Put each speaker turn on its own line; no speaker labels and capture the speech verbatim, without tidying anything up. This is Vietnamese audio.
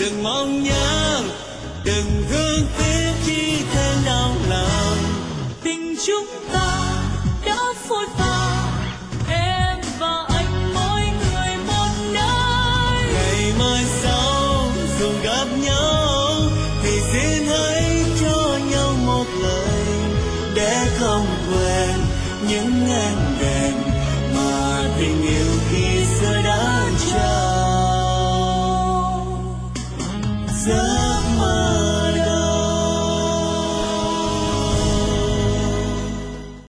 đừng mong nhớ, đừng thương tiếc chi thêm đau lòng.
Tình chúng ta đã phôi pha, em và anh mỗi người một nơi.
Ngày mai sau dù gặp nhau thì xin hãy cho nhau một lời để không